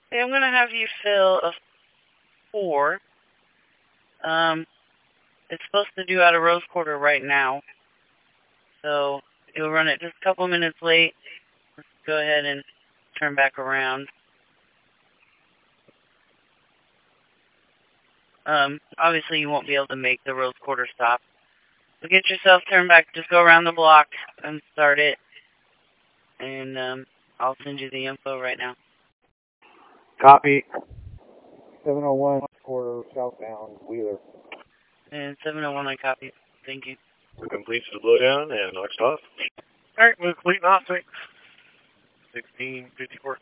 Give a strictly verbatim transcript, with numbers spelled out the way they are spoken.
Okay, I'm going to have you fill a four. Um, it's supposed to do out of Rose Quarter right now. So you'll run it just a couple minutes late. Let's go ahead and turn back around. Um, obviously you won't be able to make the Rose Quarter stop. So get yourself turned back. Just go around the block and start it. And um, I'll send you the info right now. Copy. seven oh one quarter southbound Wheeler. And seven oh one, I copy. Thank you. We complete the blowdown and next off. All right, move fleet not six. sixteen fifty-four.